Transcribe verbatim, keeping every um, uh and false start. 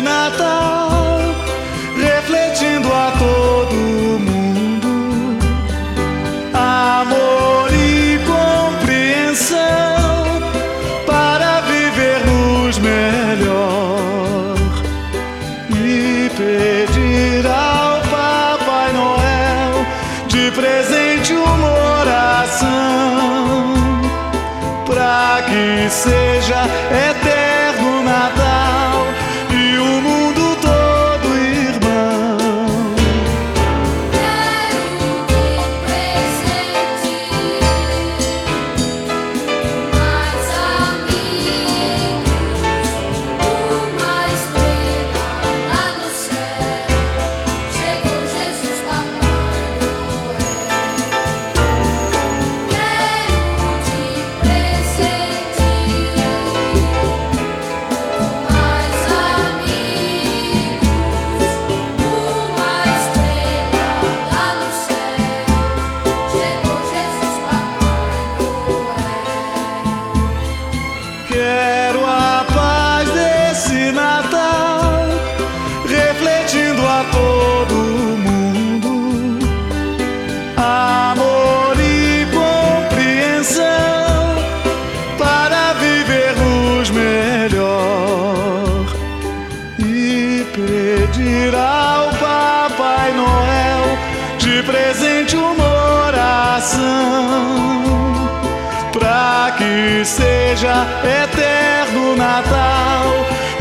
Natal, refletindo a todo mundo amor e compreensão para vivermos melhor e pedir ao Papai Noel de presente uma oração para que seja eterno Natal e o mundo todo irmão. Quero de presente mais amigos, uma estrela lá no céu. Chegou Jesus Papai Noel. Quero de presente mais amigos, uma estrela lá no céu. Chegou Jesus Papai Noel. Quero a paz desse Natal, refletindo a todo mundo amor e compreensão para vivermos melhor e pedir ao Papai Noel de presente uma oração para que seja eterno Natal